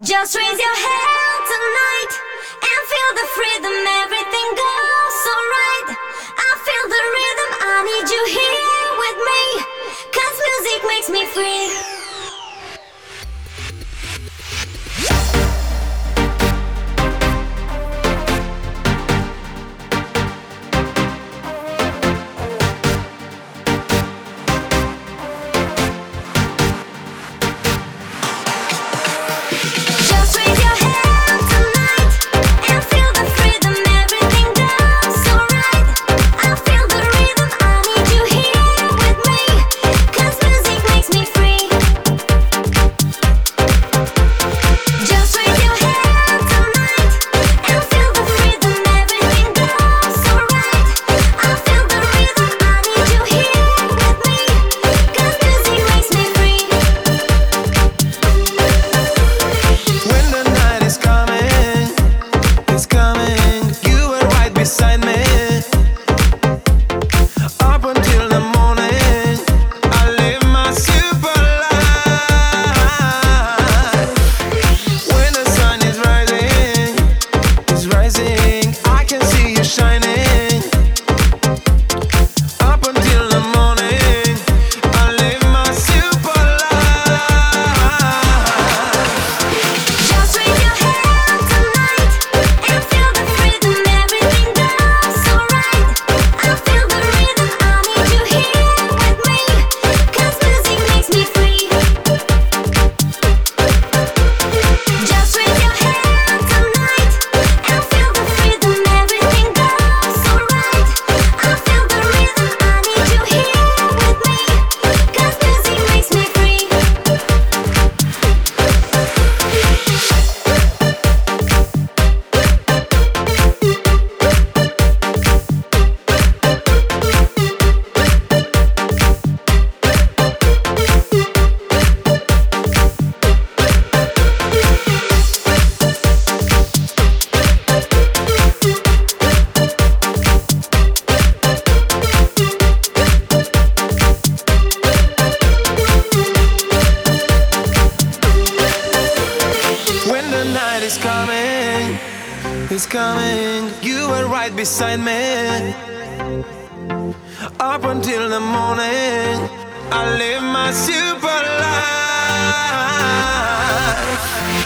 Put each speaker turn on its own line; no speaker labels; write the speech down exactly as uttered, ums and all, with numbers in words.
Just raise your hand tonight and feel the freedom, everything goes so right. I feel the rhythm, I need you here with me, 'cause music makes me free.
It's coming, it's coming. You were right beside me. Up until the morning, I live my super life.